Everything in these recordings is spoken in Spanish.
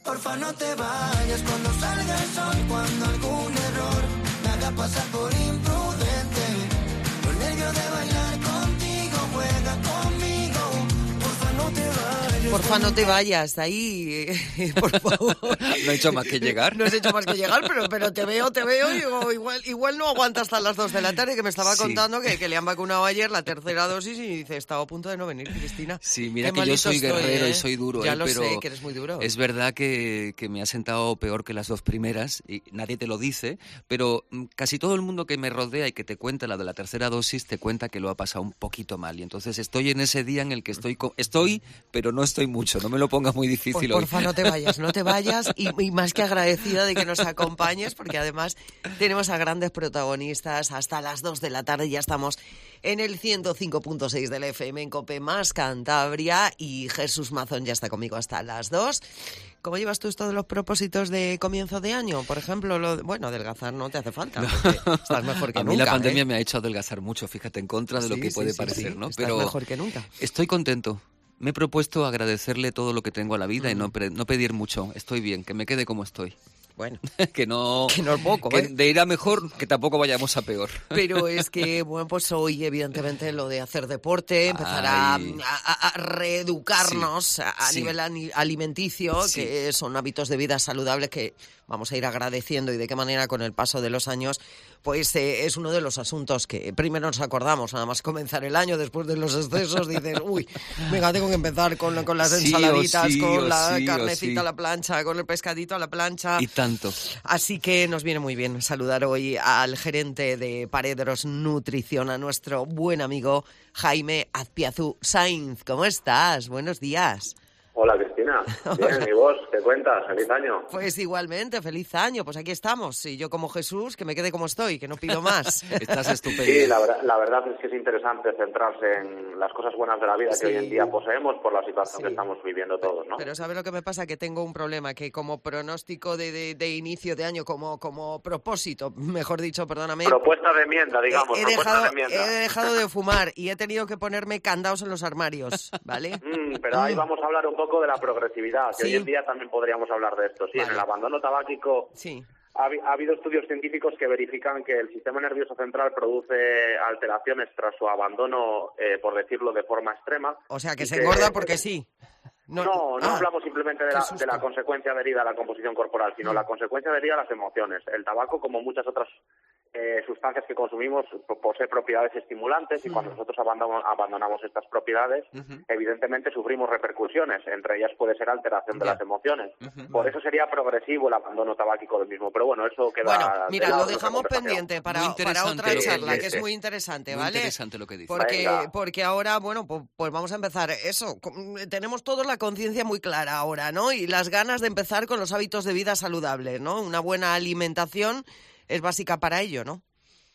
Porfa, no te vayas cuando salga el sol, cuando algún error me haga pasar por imprudente. Los nervios de bailar contigo, juega conmigo. Porfa, no te vayas. Porfa, no te vayas, ahí, por favor. No he hecho más que llegar. No has hecho más que llegar, pero te veo, y digo, igual no aguanta hasta las 2 de la tarde, que me estaba contando que le han vacunado ayer la tercera dosis y dice, estaba a punto de no venir, Cristina. Sí, mira Qué que yo soy malito guerrero estoy, y soy duro, ya lo pero sé, que eres muy duro. es verdad que me ha sentado peor que las 2 primeras y nadie te lo dice, pero casi todo el mundo que me rodea y que te cuenta la de la tercera dosis te cuenta que lo ha pasado un poquito mal y entonces estoy en ese día en el que estoy, pero no estoy mucho, no me lo pongas muy difícil hoy. Porfa, no te vayas y más que agradecida de que nos acompañes, porque además tenemos a grandes protagonistas hasta las 2 de la tarde, ya estamos en el 105.6 del FM en COPE más Cantabria y Jesús Mazón ya está conmigo hasta las 2. ¿Cómo llevas tú esto de los propósitos de comienzo de año? Por ejemplo, adelgazar no te hace falta, porque estás mejor que a nunca. mí la pandemia me ha hecho adelgazar mucho, fíjate, en contra de lo que puede parecer, ¿no? Estás mejor que nunca. Estoy contento. Me he propuesto agradecerle todo lo que tengo a la vida y no pedir mucho. Estoy bien, que me quede como estoy. Bueno, que no es poco, que de ir a mejor, que tampoco vayamos a peor. Pero es que, bueno, pues hoy evidentemente lo de hacer deporte, empezar a reeducarnos a nivel alimenticio, que son hábitos de vida saludables que vamos a ir agradeciendo y de qué manera con el paso de los años, pues es uno de los asuntos que primero nos acordamos, nada más comenzar el año, después de los excesos dices, uy, venga, tengo que empezar con las ensaladitas, con la carnecita a la plancha, con el pescadito a la plancha. Y tanto. Así que nos viene muy bien saludar hoy al gerente de Paredros Nutrición, a nuestro buen amigo Jaime Azpiazu Sainz. ¿Cómo estás? Buenos días. Hola, Cristina. Bien, ¿y vos? ¿Qué cuentas? ¡Feliz año! Pues igualmente, feliz año. Pues aquí estamos. Y yo como Jesús, que me quede como estoy, que no pido más. Estás estupendo. Sí, la verdad es que es interesante centrarse en las cosas buenas de la vida que hoy en día poseemos por la situación que estamos viviendo todos, ¿no? Pero ¿sabes lo que me pasa? Que tengo un problema, que como pronóstico de inicio de año, como propósito, mejor dicho, perdóname. Propuesta de enmienda, digamos. He dejado de fumar y he tenido que ponerme candados en los armarios, ¿vale? Pero ahí vamos a hablar un poco de la progresividad, que hoy en día también podríamos hablar de esto. Sí, vale. En el abandono tabáquico ha habido estudios científicos que verifican que el sistema nervioso central produce alteraciones tras su abandono, por decirlo de forma extrema. O sea, que se engorda porque sí. No hablamos simplemente de la consecuencia adherida a la composición corporal, sino la consecuencia adherida a las emociones. El tabaco, como muchas otras sustancias que consumimos, posee propiedades estimulantes y cuando nosotros abandonamos estas propiedades, evidentemente sufrimos repercusiones. Entre ellas puede ser alteración de las emociones. Por eso sería progresivo el abandono tabáquico del mismo. Pero bueno, eso queda... Bueno, mira, lo dejamos pendiente para otra charla, que es muy interesante, ¿vale? Muy interesante lo que dices. Porque ahora, bueno, pues vamos a empezar eso. Tenemos todos la conciencia muy clara ahora, ¿no? Y las ganas de empezar con los hábitos de vida saludables, ¿no? Una buena alimentación es básica para ello, ¿no?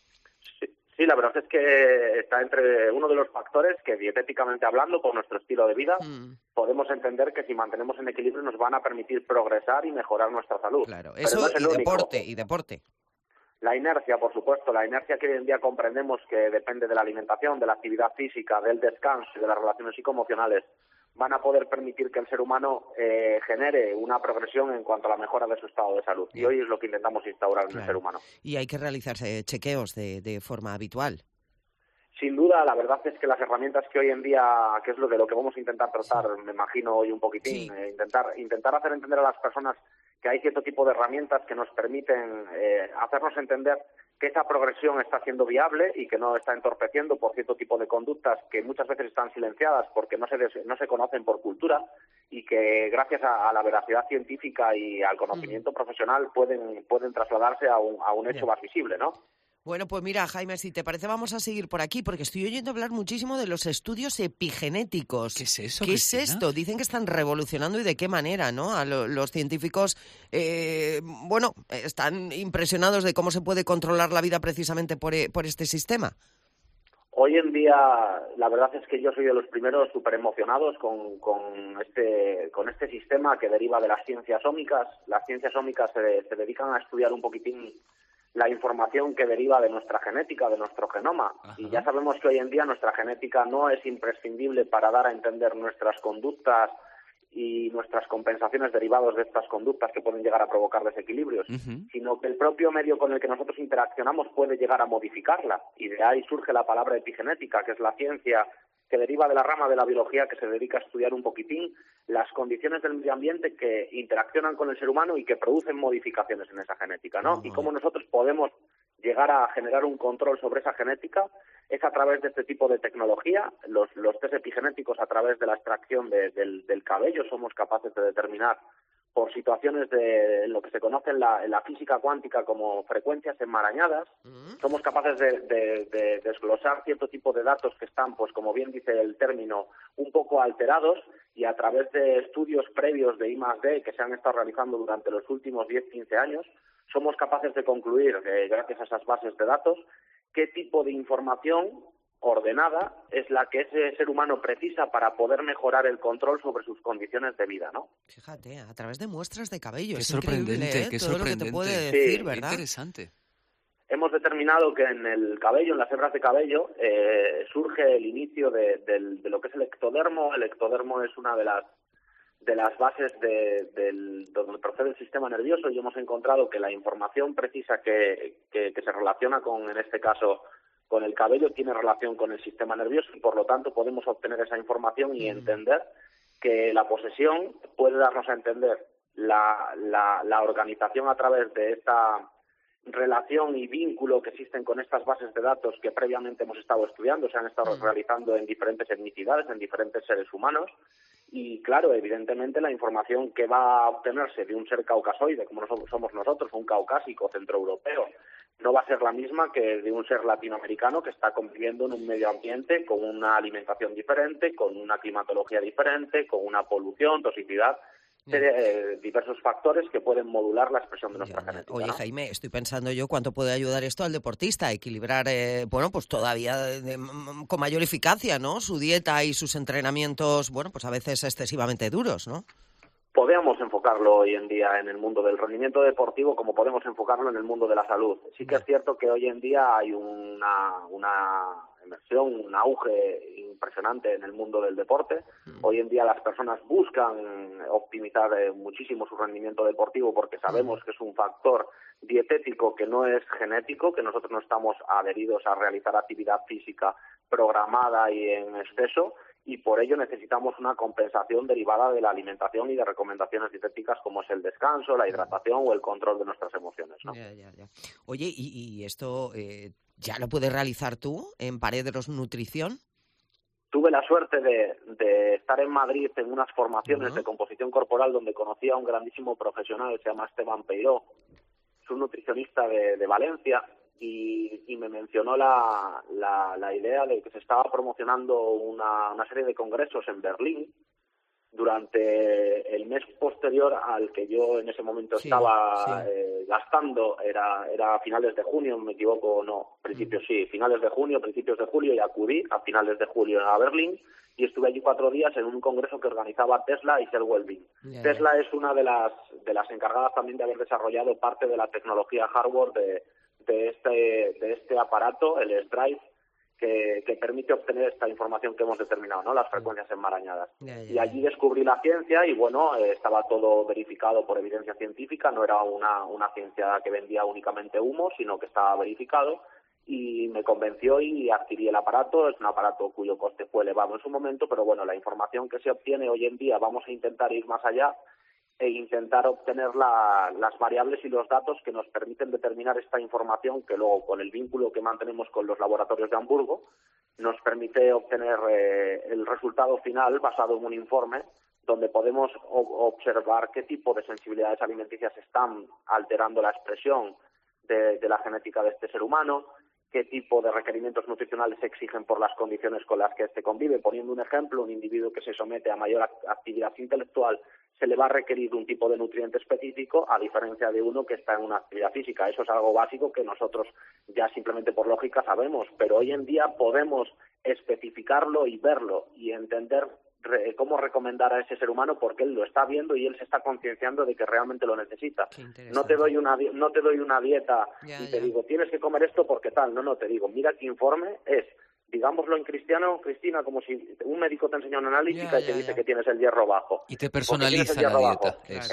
Sí, la verdad es que está entre uno de los factores que, dietéticamente hablando, por nuestro estilo de vida, podemos entender que si mantenemos en equilibrio nos van a permitir progresar y mejorar nuestra salud. Claro, eso no y deporte. La inercia, por supuesto, la inercia que hoy en día comprendemos que depende de la alimentación, de la actividad física, del descanso y de las relaciones psicoemocionales, van a poder permitir que el ser humano genere una progresión en cuanto a la mejora de su estado de salud. Y hoy es lo que intentamos instaurar en el ser humano. Y hay que realizarse chequeos de forma habitual. Sin duda, la verdad es que las herramientas que hoy en día, que es lo que vamos a intentar tratar, me imagino hoy un poquitín, intentar hacer entender a las personas que hay cierto tipo de herramientas que nos permiten hacernos entender que esa progresión está siendo viable y que no está entorpeciendo por cierto tipo de conductas que muchas veces están silenciadas porque no se conocen por cultura y que gracias a la veracidad científica y al conocimiento profesional pueden trasladarse a un hecho más visible, ¿no? Bueno, pues mira, Jaime, si te parece vamos a seguir por aquí, porque estoy oyendo hablar muchísimo de los estudios epigenéticos. ¿Qué es eso, ¿Qué Cristina? es esto? Dicen que están revolucionando y de qué manera, ¿no? Los científicos, están impresionados de cómo se puede controlar la vida precisamente por este sistema. Hoy en día, la verdad es que yo soy de los primeros súper emocionados con este sistema que deriva de las ciencias ómicas. Las ciencias ómicas se dedican a estudiar un poquitín la información que deriva de nuestra genética, de nuestro genoma. Ajá. Y ya sabemos que hoy en día nuestra genética no es imprescindible para dar a entender nuestras conductas y nuestras compensaciones derivados de estas conductas que pueden llegar a provocar desequilibrios, sino que el propio medio con el que nosotros interaccionamos puede llegar a modificarla. Y de ahí surge la palabra epigenética, que es la ciencia que deriva de la rama de la biología que se dedica a estudiar un poquitín las condiciones del medio ambiente que interaccionan con el ser humano y que producen modificaciones en esa genética, ¿no? Y cómo nosotros podemos llegar a generar un control sobre esa genética es a través de este tipo de tecnología. Los test epigenéticos, a través de la extracción del cabello, somos capaces de determinar por situaciones de lo que se conoce en la física cuántica como frecuencias enmarañadas. Somos capaces de desglosar cierto tipo de datos que están, pues como bien dice el término, un poco alterados, y a través de estudios previos de I+D que se han estado realizando durante los últimos 10-15 años, somos capaces de concluir, gracias a esas bases de datos, qué tipo de información ordenada es la que ese ser humano precisa para poder mejorar el control sobre sus condiciones de vida, ¿no? Fíjate, a través de muestras de cabello. Qué es sorprendente, increíble, qué todo sorprendente. lo que te puede decir, Sí, ¿verdad? Qué interesante. Hemos determinado que en el cabello, en las hebras de cabello, surge el inicio de lo que es el ectodermo. El ectodermo es una de las bases donde procede el sistema nervioso, y hemos encontrado que la información precisa que se relaciona con, en este caso, con el cabello, tiene relación con el sistema nervioso, y por lo tanto podemos obtener esa información y entender que la posesión puede darnos a entender la organización a través de esta relación y vínculo que existen con estas bases de datos que previamente hemos estado estudiando, se han estado realizando en diferentes etnicidades, en diferentes seres humanos. Y claro, evidentemente la información que va a obtenerse de un ser caucasoide, como somos nosotros, un caucásico centroeuropeo, no va a ser la misma que de un ser latinoamericano que está conviviendo en un medio ambiente con una alimentación diferente, con una climatología diferente, con una polución, toxicidad, diversos factores que pueden modular la expresión de nuestra genética. Oye, ¿no? Jaime, estoy pensando yo cuánto puede ayudar esto al deportista a equilibrar, pues todavía con mayor eficacia, ¿no? Su dieta y sus entrenamientos, pues a veces excesivamente duros, ¿no? Podemos enfocarlo hoy en día en el mundo del rendimiento deportivo como podemos enfocarlo en el mundo de la salud. Sí que es cierto que hoy en día hay una inmersión, un auge impresionante en el mundo del deporte. Hoy en día las personas buscan optimizar muchísimo su rendimiento deportivo porque sabemos que es un factor dietético que no es genético, que nosotros no estamos adheridos a realizar actividad física programada y en exceso, y por ello necesitamos una compensación derivada de la alimentación y de recomendaciones dietéticas como es el descanso, la hidratación o el control de nuestras emociones, ¿no? Ya. Oye, ¿y esto ya lo puedes realizar tú en Parederos Nutrición? Tuve la suerte de estar en Madrid en unas formaciones de composición corporal donde conocí a un grandísimo profesional que se llama Esteban Peiró, es un nutricionista de Valencia, y me mencionó la idea de que se estaba promocionando una serie de congresos en Berlín durante el mes posterior al que yo en ese momento estaba gastando. Era a finales de junio, me equivoco, no, finales de junio, principios de julio, y acudí a finales de julio a Berlín y estuve allí 4 días en un congreso que organizaba Tesla y Cell Wellbeing. Tesla es una de las encargadas también de haber desarrollado parte de la tecnología hardware de este aparato, el S-Drive, que permite obtener esta información que hemos determinado, ¿no? Las frecuencias enmarañadas. Y allí descubrí la ciencia y, estaba todo verificado por evidencia científica, no era una ciencia que vendía únicamente humo, sino que estaba verificado, y me convenció y adquirí el aparato. Es un aparato cuyo coste fue elevado en su momento, pero la información que se obtiene hoy en día, vamos a intentar ir más allá e intentar obtener las variables y los datos que nos permiten determinar esta información, que luego, con el vínculo que mantenemos con los laboratorios de Hamburgo, nos permite obtener el resultado final basado en un informe donde podemos observar qué tipo de sensibilidades alimenticias están alterando la expresión de la genética de este ser humano, qué tipo de requerimientos nutricionales se exigen por las condiciones con las que éste convive. Poniendo un ejemplo, un individuo que se somete a mayor actividad intelectual se le va a requerir un tipo de nutriente específico, a diferencia de uno que está en una actividad física. Eso es algo básico que nosotros ya simplemente por lógica sabemos, pero hoy en día podemos especificarlo y verlo y entender cómo recomendar a ese ser humano, porque él lo está viendo y él se está concienciando de que realmente lo necesita. No te doy una dieta y te digo tienes que comer esto porque tal, no, te digo mira qué informe es digámoslo en cristiano, Cristina, como si un médico te enseña una analítica y te dice que tienes el hierro bajo. Y te personaliza la dieta.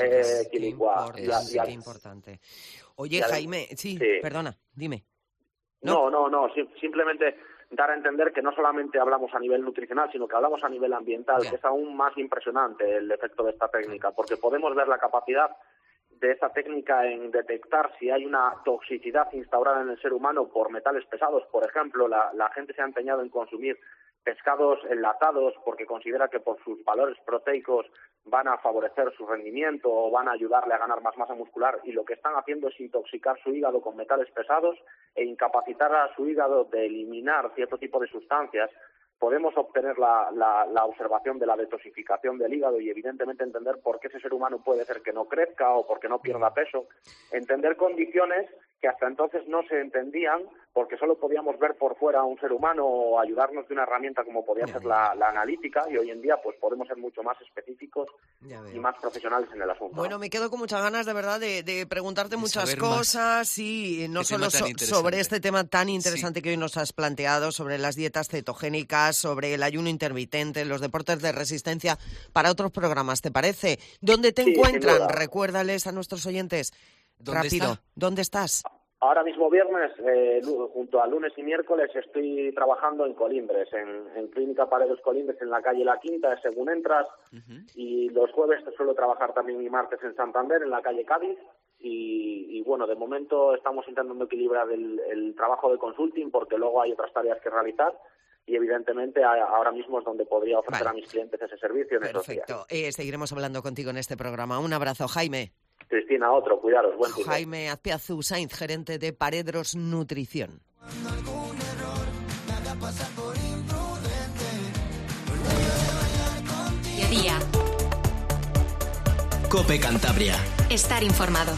Qué importante. Oye, Jaime, sí, perdona, dime. No, simplemente dar a entender que no solamente hablamos a nivel nutricional, sino que hablamos a nivel ambiental, que es aún más impresionante el efecto de esta técnica, porque podemos ver la capacidad de esta técnica en detectar si hay una toxicidad instaurada en el ser humano por metales pesados. Por ejemplo, la gente se ha empeñado en consumir pescados enlatados porque considera que por sus valores proteicos van a favorecer su rendimiento o van a ayudarle a ganar más masa muscular, y lo que están haciendo es intoxicar su hígado con metales pesados e incapacitar a su hígado de eliminar cierto tipo de sustancias. Podemos obtener la observación de la detoxificación del hígado y evidentemente entender por qué ese ser humano puede ser que no crezca o porque no pierda peso, entender condiciones que hasta entonces no se entendían porque solo podíamos ver por fuera a un ser humano o ayudarnos de una herramienta como podía ser la analítica, y hoy en día pues podemos ser mucho más específicos y más profesionales en el asunto. Bueno, me quedo con muchas ganas de verdad de preguntarte muchas cosas y no solo sobre este tema tan interesante que hoy nos has planteado, sobre las dietas cetogénicas, sobre el ayuno intermitente, los deportes de resistencia, para otros programas, ¿te parece? ¿Dónde te encuentran? Recuérdales a nuestros oyentes. Rápido, ¿dónde estás? Ahora mismo viernes, junto a lunes y miércoles, estoy trabajando en Colindres, en Clínica Paredes Colindres, en la calle La Quinta, según entras, y los jueves suelo trabajar también y martes en Santander, en la calle Cádiz, y bueno, de momento estamos intentando equilibrar el trabajo de consulting, porque luego hay otras tareas que realizar, y evidentemente ahora mismo es donde podría ofrecer a mis clientes ese servicio en esos días. Perfecto, seguiremos hablando contigo en este programa. Un abrazo, Jaime. Cristina, otro, cuidaros, buen día. Jaime Azpiazu Sainz, gerente de Paredros Nutrición. Día. COPE Cantabria. Estar informado.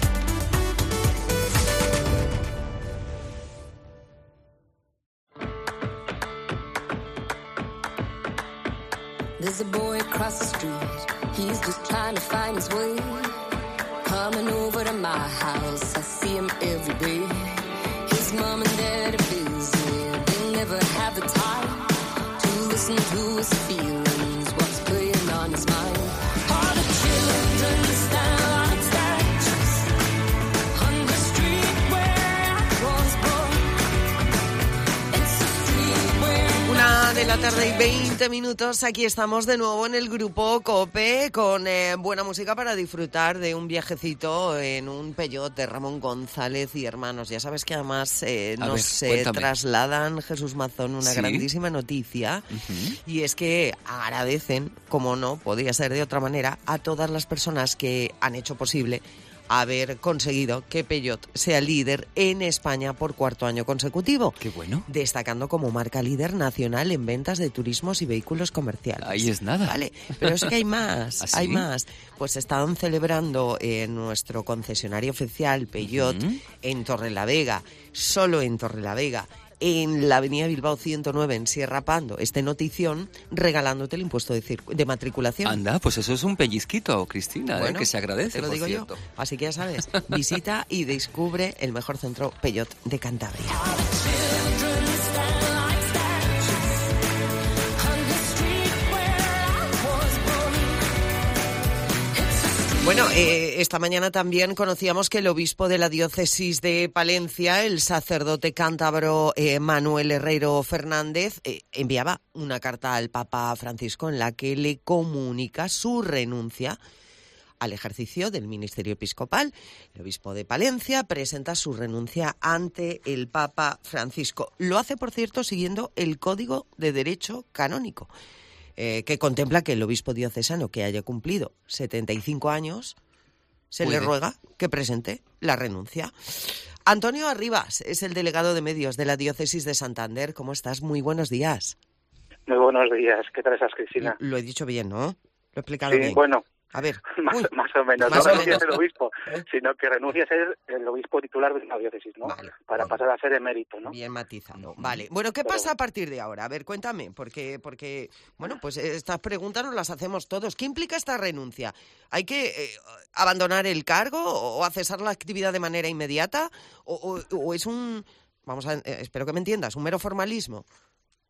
There's a boy across the street. He's just trying to find his way. Coming over to my house, I see him every day. His mom and dad are busy, they never have the time to listen to his feelings, what's playing on his mind. All the children stand like statues on the street where I was born. It's a street where 1:20 p.m, aquí estamos de nuevo en el grupo COPE con buena música para disfrutar de un viajecito en un Peugeot de Ramón González y Hermanos. Ya sabes que además nos trasladan, Jesús Mazón, una grandísima noticia, y es que agradecen, como no podía ser de otra manera, a todas las personas que han hecho posible haber conseguido que Peugeot sea líder en España por cuarto año consecutivo. ¡Qué bueno! Destacando como marca líder nacional en ventas de turismos y vehículos comerciales. Ahí es nada. Vale, pero es que hay más, ¿Ah, sí? hay más. Pues están celebrando en nuestro concesionario oficial Peugeot en Torrelavega, solo en Torrelavega, en la avenida Bilbao 109 en Sierra Pando, notición regalándote el impuesto de matriculación. Anda, pues eso es un pellizquito, Cristina, bueno, que se agradece, te lo digo por cierto. yo. Así que ya sabes, visita y descubre el mejor centro Peugeot de Cantabria. Bueno, esta mañana también conocíamos que el obispo de la diócesis de Palencia, el sacerdote cántabro Manuel Herrero Fernández, enviaba una carta al Papa Francisco en la que le comunica su renuncia al ejercicio del ministerio episcopal. El obispo de Palencia presenta su renuncia ante el Papa Francisco. Lo hace, por cierto, siguiendo el Código de Derecho Canónico, que contempla que el obispo diocesano que haya cumplido 75 años se le ruega que presente la renuncia. Antonio Arribas es el delegado de medios de la diócesis de Santander. ¿Cómo estás? Muy buenos días. Muy buenos días. ¿Qué tal estás, Cristina? Lo he dicho bien, ¿no? Lo he explicado bien. Bueno. A ver. Más o menos. Más no o renuncias menos. el obispo, sino que renuncia a ser el obispo titular de una diócesis, ¿no? Vale. Para pasar a ser emérito, ¿no? Bien matizado. Vale. Bueno, ¿qué pasa a partir de ahora? A ver, cuéntame, porque bueno, pues estas preguntas nos las hacemos todos. ¿Qué implica esta renuncia? ¿Hay que abandonar el cargo o a cesar la actividad de manera inmediata? ¿O es un, espero que me entiendas, un mero formalismo?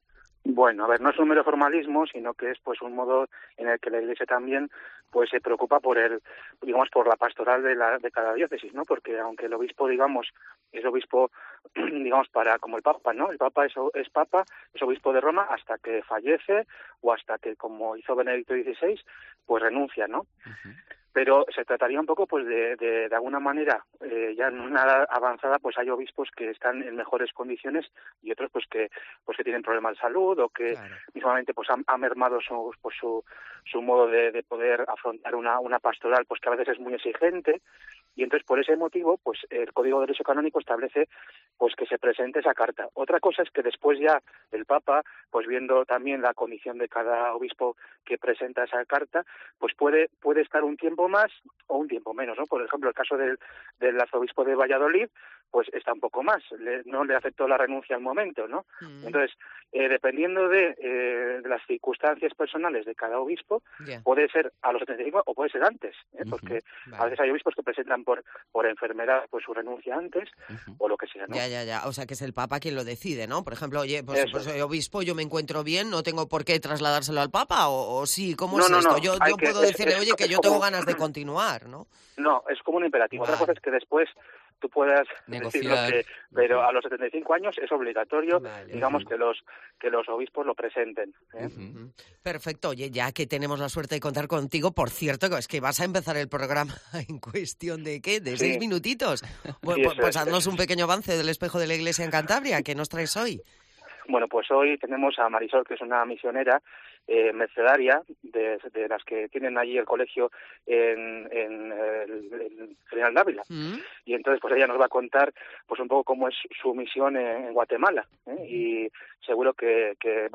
Bueno, a ver, no es un mero formalismo, sino que es pues un modo en el que la Iglesia también pues se preocupa por por la pastoral de cada diócesis, ¿no? Porque aunque el obispo, es obispo, como el Papa, ¿no? El Papa es obispo de Roma hasta que fallece o hasta que, como hizo Benedicto XVI, pues renuncia, ¿no? Uh-huh. Pero se trataría un poco pues de alguna manera, ya en una edad avanzada, pues hay obispos que están en mejores condiciones y otros pues que tienen problemas de salud o que mismamente pues han mermado su modo de poder afrontar una pastoral pues que a veces es muy exigente. Y entonces, por ese motivo, pues el Código de Derecho Canónico establece pues que se presente esa carta. Otra cosa es que después ya el Papa, pues viendo también la condición de cada obispo que presenta esa carta, pues puede estar un tiempo más o un tiempo menos, ¿no? Por ejemplo, el caso del arzobispo de Valladolid, pues está un poco más, no le aceptó la renuncia al momento, ¿no? Entonces, dependiendo de las circunstancias personales de cada obispo, puede ser a los 75 o puede ser antes, porque a veces hay obispos que presentan por enfermedad pues su renuncia antes o lo que sea, ¿no? Ya, o sea que es el Papa quien lo decide, ¿no? Por ejemplo, oye, pues soy obispo, yo me encuentro bien, no tengo por qué trasladárselo al Papa, o sí, ¿cómo es esto? Yo puedo decirle, oye, que yo tengo ganas de continuar, ¿no? No, es como un imperativo. Otra cosa es que después tú puedas negociar, pero a los 75 años es obligatorio, que los obispos lo presenten. Perfecto. Oye, ya que tenemos la suerte de contar contigo, por cierto, es que vas a empezar el programa en cuestión de ¿qué? De 6 minutitos. Bueno, pues haznos un pequeño avance del espejo de la Iglesia en Cantabria. ¿Qué nos traes hoy? Bueno, pues hoy tenemos a Marisol, que es una misionera mercedaria, de las que tienen allí el colegio en General Dávila. Y entonces pues ella nos va a contar pues un poco cómo es su misión en Guatemala, y seguro que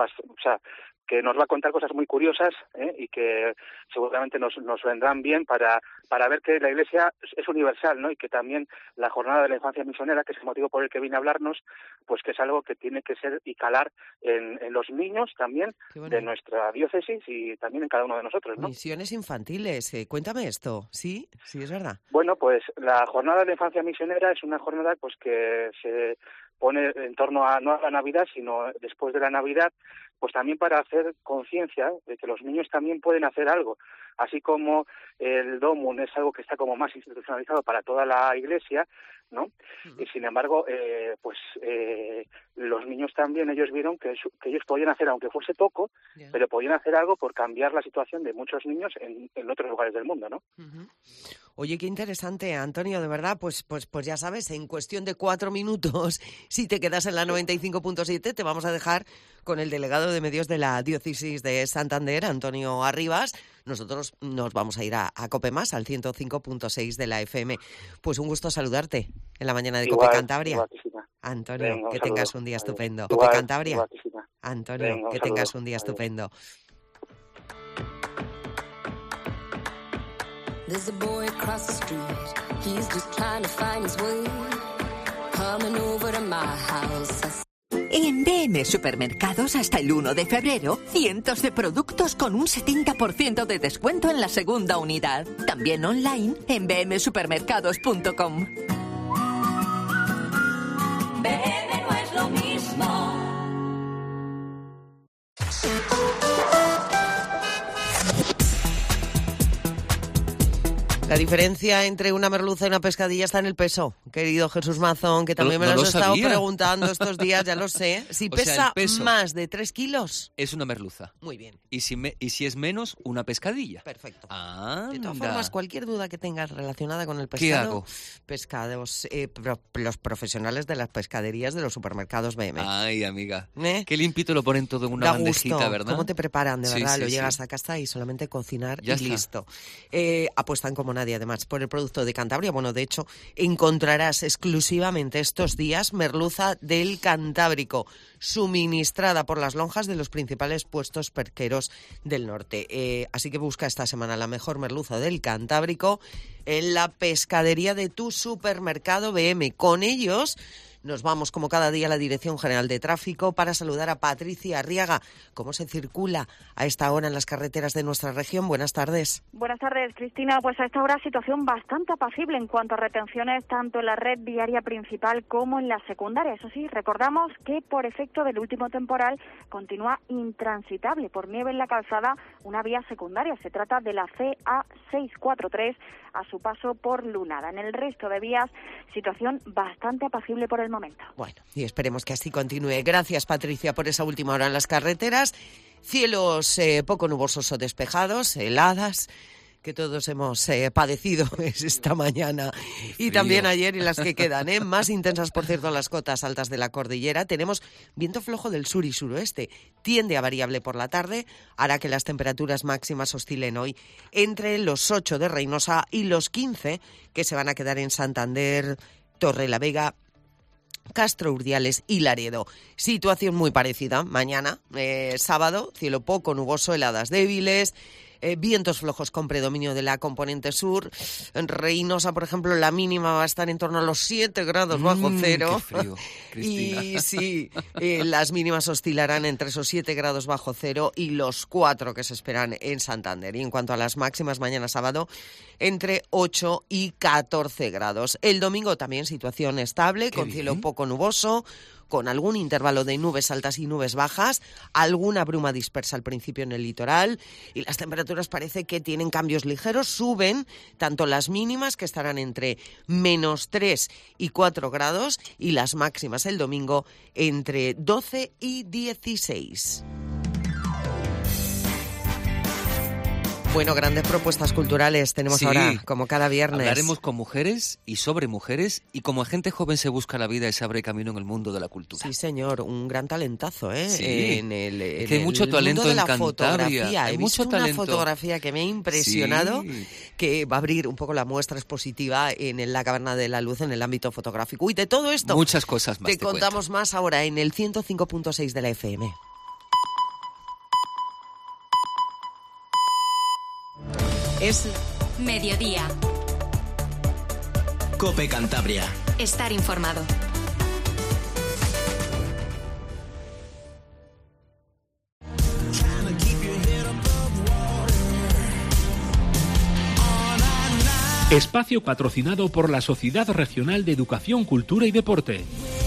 nos va a contar cosas muy curiosas y que seguramente nos vendrán bien para ver que la Iglesia es universal, ¿no? Y que también la jornada de la infancia misionera, que es el motivo por el que viene a hablarnos, pues que es algo que tiene que ser y calar en los niños también de nuestra diócesis y también en cada uno de nosotros, ¿no? Misiones infantiles, cuéntame esto, ¿sí? Sí, es verdad. Bueno, pues la jornada de la infancia misionera es una jornada pues que se pone en torno a no a la Navidad, sino después de la Navidad, pues también para hacer conciencia de que los niños también pueden hacer algo. Así como el DOMUN es algo que está como más institucionalizado para toda la Iglesia, ¿no? Y sin embargo, los niños también, ellos vieron que ellos podían hacer, aunque fuese poco, pero podían hacer algo por cambiar la situación de muchos niños en otros lugares del mundo, ¿no? Oye, qué interesante, Antonio, de verdad, pues ya sabes, en cuestión de 4 minutos, si te quedas en la 95.7, te vamos a dejar con el delegado de medios de la diócesis de Santander, Antonio Arribas. Nosotros nos vamos a ir a COPE+, al 105.6 de la FM. Pues un gusto saludarte en la mañana de COPE Cantabria. Antonio, que tengas un día estupendo. COPE Cantabria. Antonio, que tengas un día estupendo. There's a boy across the street. He's just trying to find his way. Coming over to my house. En BM Supermercados hasta el 1 de febrero, cientos de productos con un 70% de descuento en la segunda unidad. También online en bmsupermercados.com. BM no es lo mismo. La diferencia entre una merluza y una pescadilla está en el peso, querido Jesús Mazón, que también me lo has estado preguntando estos días, ya lo sé. Si pesa más de 3 kilos... es una merluza. Muy bien. Y si es menos, una pescadilla. Perfecto. De todas formas, cualquier duda que tengas relacionada con el pescado... ¿Qué hago? Pescados, los profesionales de las pescaderías de los supermercados BM. Ay, amiga. Qué limpito lo ponen todo en una bandejita, gusto. ¿verdad? ¿Cómo te preparan, de verdad? Lo llegas a casa y solamente cocinar ya y está. Listo. Apuestan como nadie, además, por el producto de Cantabria. Bueno, de hecho, encontrarás exclusivamente estos días merluza del Cantábrico, suministrada por las lonjas de los principales puestos pesqueros del norte. Así que busca esta semana la mejor merluza del Cantábrico en la pescadería de tu supermercado BM. Con ellos Nos vamos, como cada día, a la Dirección General de Tráfico para saludar a Patricia Arriaga. ¿Cómo se circula a esta hora en las carreteras de nuestra región? Buenas tardes. Buenas tardes, Cristina. Pues a esta hora situación bastante apacible en cuanto a retenciones tanto en la red viaria principal como en la secundaria. Eso sí, recordamos que por efecto del último temporal continúa intransitable por nieve en la calzada una vía secundaria. Se trata de la CA643 a su paso por Lunada. En el resto de vías, situación bastante apacible por el momento. Bueno, y esperemos que así continúe. Gracias, Patricia, por esa última hora en las carreteras. Cielos poco nubosos o despejados, heladas, que todos hemos padecido esta mañana y también ayer, y las que quedan, más intensas, por cierto, las cotas altas de la cordillera. Tenemos viento flojo del sur y suroeste, tiende a variable por la tarde, hará que las temperaturas máximas oscilen hoy entre los 8 de Reynosa y los 15 que se van a quedar en Santander, Torrelavega, Castro Urdiales y Laredo. Situación muy parecida mañana, sábado, cielo poco nuboso, heladas débiles, vientos flojos con predominio de la componente sur. En Reynosa, por ejemplo, la mínima va a estar en torno a los 7 grados bajo cero. Qué frío, Cristina. Y sí, las mínimas oscilarán entre esos 7 grados bajo cero y los 4 que se esperan en Santander. Y en cuanto a las máximas, mañana sábado, entre 8 y 14 grados. El domingo también situación estable, con cielo poco nuboso, con algún intervalo de nubes altas y nubes bajas, alguna bruma dispersa al principio en el litoral, y las temperaturas parece que tienen cambios ligeros, suben tanto las mínimas, que estarán entre menos 3 y 4 grados, y las máximas el domingo entre 12 y 16. Bueno, grandes propuestas culturales tenemos ahora, como cada viernes. Hablaremos con mujeres y sobre mujeres, y como gente joven se busca la vida y se abre camino en el mundo de la cultura. Sí, señor, un gran talentazo, Sí. En el hay mucho talento mundo de en la Cantabria. fotografía. Hay He mucho visto talento. una fotografía que me ha impresionado, Sí. que va a abrir un poco la muestra expositiva en la Caverna de la Luz en el ámbito fotográfico. Y de todo esto, muchas cosas más te contamos cuento. más ahora en el 105.6 de la FM. Es Mediodía. COPE Cantabria. Estar informado. Espacio patrocinado por la Sociedad Regional de Educación, Cultura y Deporte.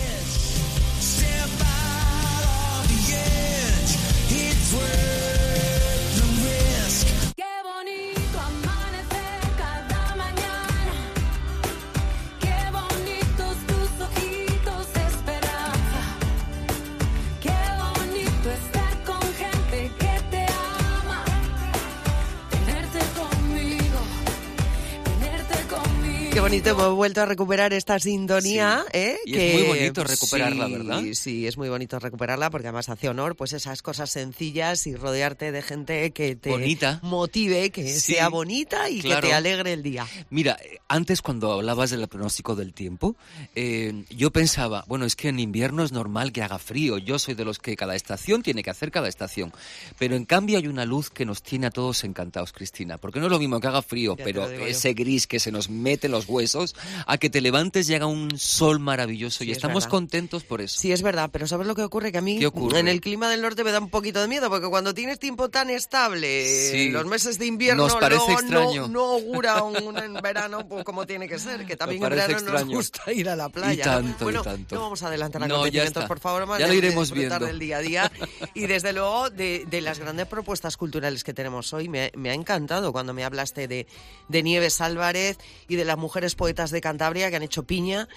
Qué bonito, hemos vuelto a recuperar esta sintonía. Y es muy bonito recuperarla, ¿verdad? Sí, es muy bonito recuperarla porque además hace honor pues esas cosas sencillas y rodearte de gente que te motive, que sea bonita y que te alegre el día. Mira, antes cuando hablabas del pronóstico del tiempo, yo pensaba, bueno, es que en invierno es normal que haga frío. Yo soy de los que cada estación tiene que hacer cada estación. Pero en cambio hay una luz que nos tiene a todos encantados, Cristina. Porque no es lo mismo que haga frío, pero ese gris que se nos mete en los huesos, a que te levantes y haga un sol maravilloso, y estamos contentos por eso. Sí, es verdad, pero ¿sabes lo que ocurre? Que a mí en el clima del norte me da un poquito de miedo, porque cuando tienes tiempo tan estable, los meses de invierno nos parece extraño. No augura un verano pues, como tiene que ser, que también en verano nos gusta ir a la playa. Y tanto, bueno, y tanto. No vamos a adelantar acontecimientos, por favor, más ya lo iremos viendo del día a día. Y desde luego, de las grandes propuestas culturales que tenemos hoy, me ha encantado cuando me hablaste de Nieves Álvarez y de las mujeres poetas de Cantabria que han hecho piña,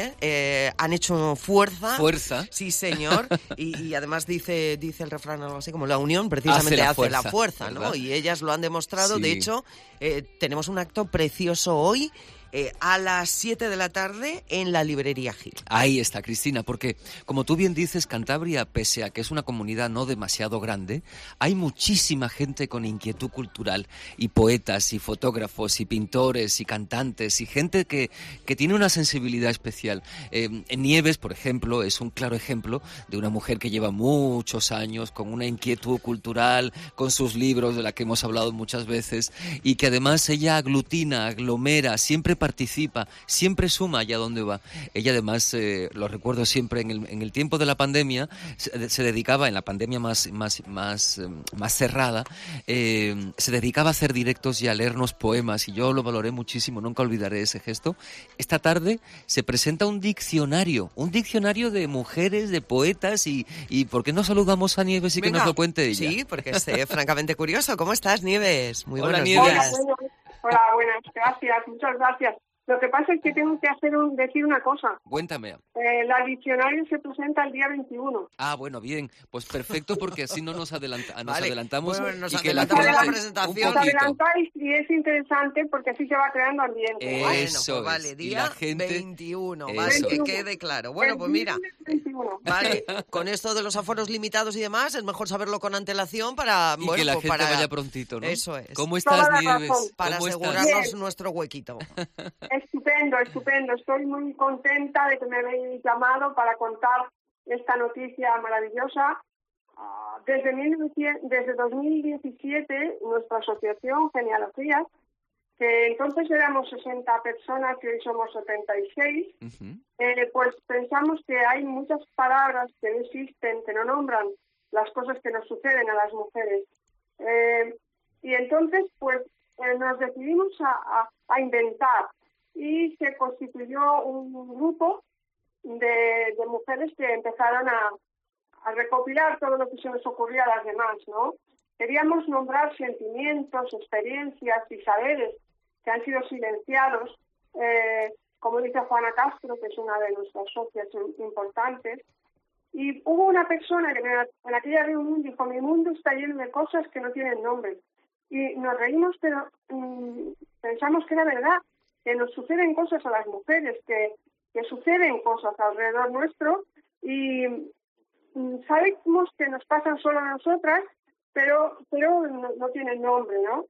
han hecho fuerza. Fuerza. Sí, señor. Y además dice el refrán algo así como la unión precisamente hace la fuerza, ¿no? Y ellas lo han demostrado. Sí. De hecho, tenemos un acto precioso hoy. A las 7 de la tarde en la librería Gil. Ahí está, Cristina, porque como tú bien dices, Cantabria, pese a que es una comunidad no demasiado grande, hay muchísima gente con inquietud cultural, y poetas, y fotógrafos, y pintores, y cantantes, y gente que tiene una sensibilidad especial. Nieves, por ejemplo, es un claro ejemplo de una mujer que lleva muchos años con una inquietud cultural, con sus libros, de la que hemos hablado muchas veces, y que además ella aglomera, siempre participa, siempre suma allá donde va. Ella además, lo recuerdo siempre, en el tiempo de la pandemia, se dedicaba, en la pandemia más cerrada, se dedicaba a hacer directos y a leernos poemas, y yo lo valoré muchísimo, nunca olvidaré ese gesto. Esta tarde se presenta un diccionario de mujeres, de poetas, y ¿por qué no saludamos a Nieves y que nos lo cuente ella? Sí, porque es francamente curioso. ¿Cómo estás, Nieves? Muy Hola, buenos Nieves. días. Hola, buenas, gracias, muchas gracias. Lo que pasa es que tengo que decir una cosa. Cuéntame. La diccionario se presenta el día 21. Ah, bueno, bien, pues perfecto, porque así no nos adelantamos bueno, nos y que adelantamos la la gente presentación. Os adelantáis y es interesante porque así se va creando ambiente. Eso bueno, pues vale, es. día Y la gente... 21, Eso vale, que es. quede claro. Bueno, pues mira, 21. vale, con esto de los aforos limitados y demás, es mejor saberlo con antelación para... Y bueno, que la pues gente para... vaya prontito, ¿no? Eso es. ¿Cómo estás, Toda la Nieves? razón. Para ¿Cómo estás? asegurarnos nuestro huequito. Estupendo. Estoy muy contenta de que me habéis llamado para contar esta noticia maravillosa. Desde 2017, nuestra asociación Genealogías, que entonces éramos 60 personas y hoy somos 76, pues pensamos que hay muchas palabras que no existen, que no nombran las cosas que nos suceden a las mujeres. Y entonces, pues, nos decidimos a inventar, y se constituyó un grupo de mujeres que empezaron a recopilar todo lo que se nos ocurría a las demás, ¿no? Queríamos nombrar sentimientos, experiencias y saberes que han sido silenciados, como dice Juana Castro, que es una de nuestras socias importantes. Y hubo una persona que en aquella reunión dijo: mi mundo está lleno de cosas que no tienen nombre. Y nos reímos, pero pensamos que era verdad, que nos suceden cosas a las mujeres, que suceden cosas alrededor nuestro, y sabemos que nos pasan solo a nosotras, pero no tienen nombre, ¿no?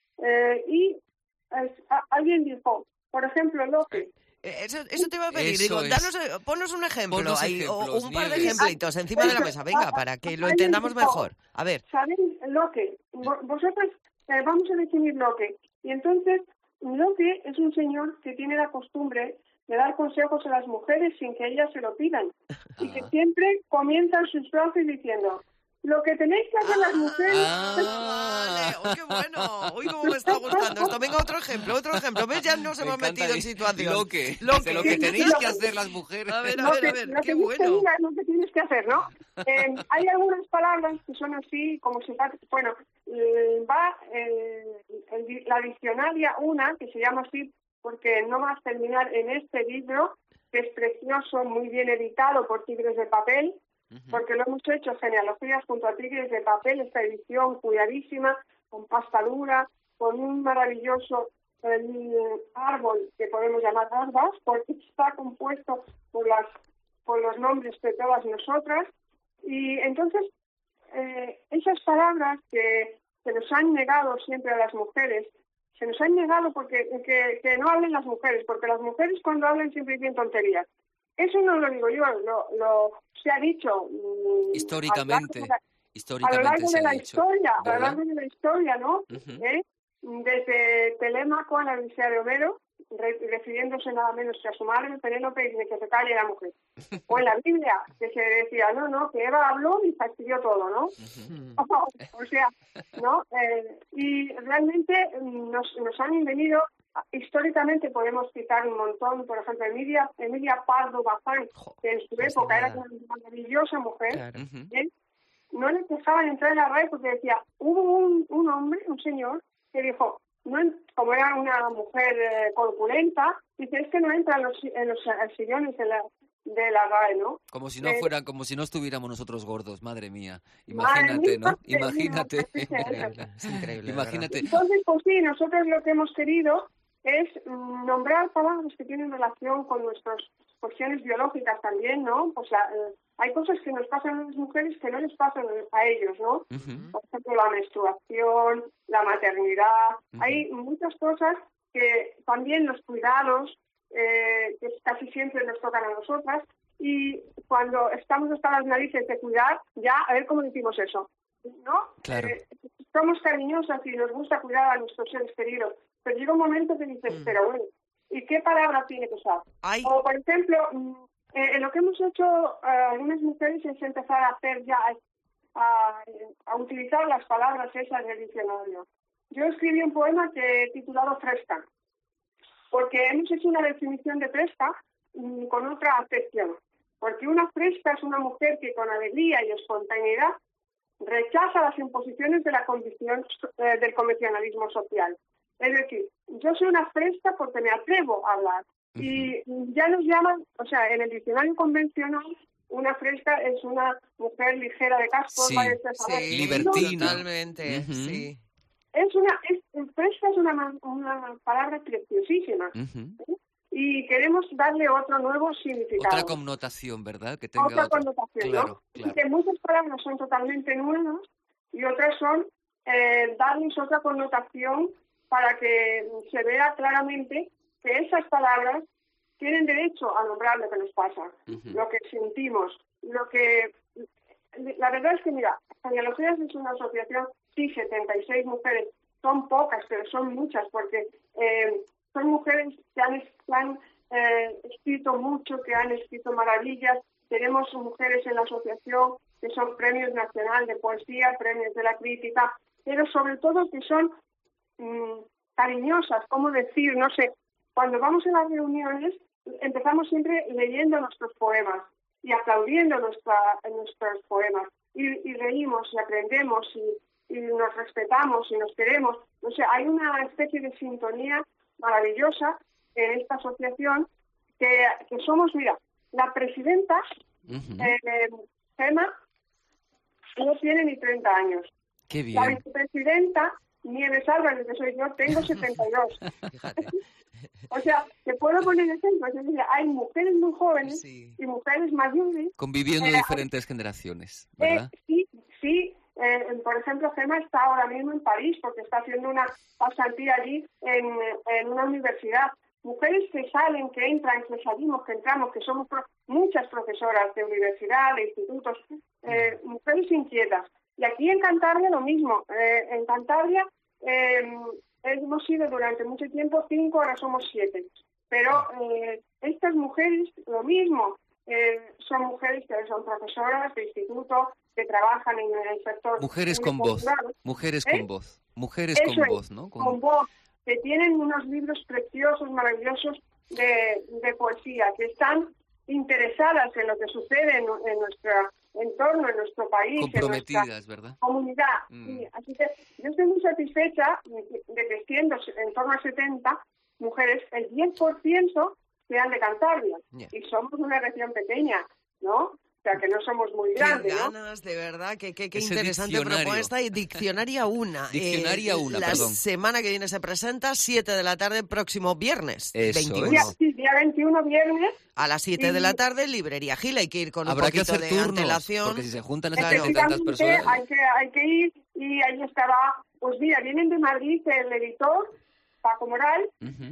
Alguien dijo, por ejemplo, Loki. Eso te iba a pedir. Eso Digo, ponnos un ejemplo ahí, o un par de ejemplitos encima de la mesa, venga, para que lo entendamos mejor. A ver. ¿Sabéis Loki? Vosotros vamos a definir Loki. Y entonces, Loki es un señor que tiene la costumbre de dar consejos a las mujeres sin que ellas se lo pidan. Y que siempre comienzan sus frases diciendo: lo que tenéis que hacer las mujeres... Vale, qué bueno. Uy, cómo me está gustando esto. Venga, otro ejemplo. ¿Ves? Ya nos hemos metido en situación. Lo que tenéis que hacer las mujeres. A ver, qué bueno. Lo que tienes que hacer, ¿no? Hay algunas palabras que son así, como simpáticas. Bueno, va la diccionaria, una, que se llama así, porque no vas a terminar en este libro, que es precioso, muy bien editado por Tigres de Papel, porque lo hemos hecho Genealogías junto a Tigres de Papel, esta edición cuidadísima, con pasta dura, con un maravilloso árbol que podemos llamar arbas, porque está compuesto por los nombres de todas nosotras. Y entonces, esas palabras que nos han negado siempre a las mujeres, se nos han negado porque que no hablen las mujeres, porque las mujeres cuando hablan siempre dicen tonterías. Eso no lo digo yo, se ha dicho históricamente. A lo largo de la historia, ¿verdad? a lo largo de la historia, ¿no? Desde Telémaco a la Odisea de Homero, refiriéndose nada menos que a su madre, Penélope, y de que se calle la mujer. O en la Biblia, que se decía, que Eva habló y fastidió todo, ¿no? O sea, ¿no? Y realmente nos han venido... Históricamente podemos citar un montón, por ejemplo, Emilia Pardo Bazán, que en su época era una maravillosa mujer, Claro. no le dejaban entrar en la radio porque decía, hubo un hombre, un señor, que dijo, como era una mujer corpulenta, dice, es que no entra en los sillones de la RAE, ¿no? Como si no estuviéramos nosotros gordos, madre mía. Imagínate, ¿no? Imagínate. Es increíble. Imagínate. Entonces, pues sí, nosotros lo que hemos querido es nombrar palabras que tienen relación con nuestras cuestiones biológicas también, ¿no? Pues hay cosas que nos pasan a las mujeres que no les pasan a ellos, ¿no? Por ejemplo, la menstruación, la maternidad. Hay muchas cosas que también los cuidados, que casi siempre nos tocan a nosotras, y cuando estamos hasta las narices de cuidar, ya a ver cómo decimos eso, ¿no? Claro. Somos cariñosas y nos gusta cuidar a nuestros seres queridos, pero llega un momento que dices, pero bueno, y qué palabra tiene que usar. O, por ejemplo, lo que hemos hecho algunas mujeres es empezar a hacer ya, a utilizar las palabras esas del diccionario. Yo escribí un poema que he titulado Fresca, porque hemos hecho una definición de fresca con otra acepción. Porque una fresca es una mujer que con alegría y espontaneidad rechaza las imposiciones de la condición del convencionalismo social. Es decir, yo soy una fresca porque me atrevo a hablar. Y ya nos llaman, o sea, en el diccionario convencional, una fresca es una mujer ligera de cascos, libertina. Totalmente, sí. Fresca es una palabra preciosísima. Y queremos darle otro nuevo significado. Otra connotación, ¿verdad? Que tenga otra connotación, claro, ¿no? claro. Que muchas palabras son totalmente nuevas y otras son darles otra connotación para que se vea claramente que esas palabras tienen derecho a nombrar lo que nos pasa, lo que sentimos, lo que... La verdad es que, mira, Genealogías es una asociación, sí, 76 mujeres, son pocas, pero son muchas, porque son mujeres que han escrito mucho, que han escrito maravillas. Tenemos mujeres en la asociación que son premios nacional de poesía, premios de la crítica, pero sobre todo que son cariñosas, ¿cómo decir? No sé, cuando vamos a las reuniones empezamos siempre leyendo nuestros poemas y aplaudiendo nuestros poemas y reímos y aprendemos y nos respetamos y nos queremos. O sea, hay una especie de sintonía maravillosa en esta asociación que somos, mira, la presidenta, Gemma, no tiene ni 30 años. Qué bien. La vicepresidenta, Nieves Álvarez, que soy yo, tengo 72. O sea, te puedo poner ejemplos. Es decir, hay mujeres muy jóvenes y mujeres mayores. Conviviendo diferentes generaciones, ¿verdad? Sí. Por ejemplo, Gemma está ahora mismo en París porque está haciendo una pasantía allí en una universidad. Mujeres que salen, que entran, que salimos, que entramos, que somos muchas profesoras de universidad, de institutos, mujeres inquietas. Y aquí en Cantabria lo mismo. En Cantabria hemos sido durante mucho tiempo 5, ahora somos 7. Pero estas mujeres lo mismo. Son mujeres que son profesoras de instituto, que trabajan en el sector... Mujeres con voz, mujeres con voz, mujeres con voz, ¿no? Con voz, que tienen unos libros preciosos, maravillosos de poesía, que están interesadas en lo que sucede en nuestro entorno, en nuestro país, comprometidas, en nuestra ¿verdad? Comunidad. Sí, así que yo estoy muy satisfecha de que siendo en torno a 70 mujeres, el 10% sean de Cantabria. Y somos una región pequeña, ¿no? O sea, que no somos muy grandes, Qué ganas, ¿no? De verdad, qué interesante propuesta. Y Diccionaria una. Diccionaria una, la perdón. semana que viene se presenta, 7 de la tarde, próximo viernes. Eso 21. Día 21, viernes. A las 7 de la tarde, Librería Gil. Hay que ir con Habrá un poquito que hacer de turnos, antelación. porque si se juntan tantas personas... Hay que ir y ahí estará... Pues mira, vienen de Madrid el editor... Paco Moral,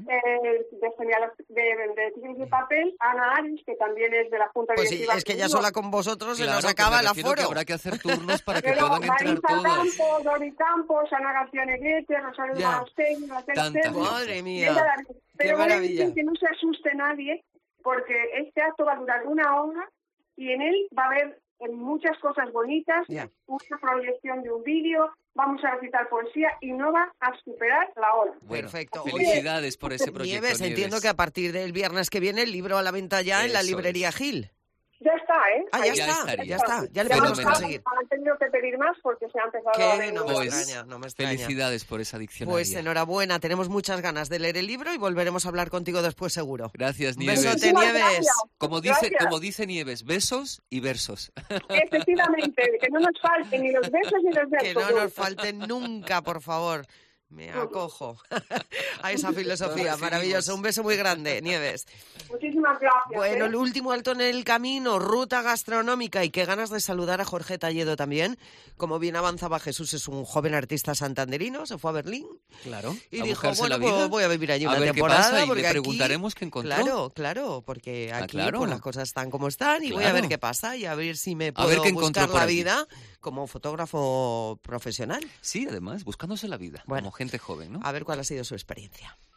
de Tigres de Papel, Ana Aris, que también es de la Junta Directiva. Pues es que ya sola con vosotros claro, se nos acaba el aforo. Que habrá que hacer turnos para que puedan entrar Marisa todas. Campos, Dori Campos, Ana García Negrete, Rosario de Maustegui, Madre mía, pero qué maravilla. Voy a decir que no se asuste nadie, porque este acto va a durar 1 hora y en él va a haber muchas cosas bonitas, una proyección de un vídeo, vamos a recitar poesía y no va a superar la hora. Bueno, perfecto. Felicidades por ese proyecto, Nieves, entiendo que a partir del viernes que viene el libro a la venta ya en la Librería Gil. Ya está, ¿eh? Ya está. Ya le podemos conseguir. Han tenido que pedir más porque se ha empezado a ver. No me extraña. Felicidades por esa diccionaria. Pues enhorabuena, tenemos muchas ganas de leer el libro y volveremos a hablar contigo después seguro. Gracias, Nieves. Besote, Nieves. Como dice Nieves, besos y versos. Efectivamente, que no nos falten ni los besos ni los versos. Que no nos falten nunca, por favor. Me acojo a esa filosofía maravillosa. Un beso muy grande, Nieves. Muchísimas gracias. Bueno, el último alto en el camino, ruta gastronómica. Y qué ganas de saludar a Jorge Talledo también. Como bien avanzaba Jesús, es un joven artista santanderino, se fue a Berlín. Claro. Y dijo, bueno, pues voy a vivir allí una temporada. Qué pasa, y porque le preguntaremos qué encontró. Claro, porque aquí claro. Pues, las cosas están como están y voy a ver qué pasa y a ver si me puedo buscar la vida como fotógrafo profesional. Sí, además, buscándose la vida, como gente joven, ¿no? A ver cuál ha sido su experiencia.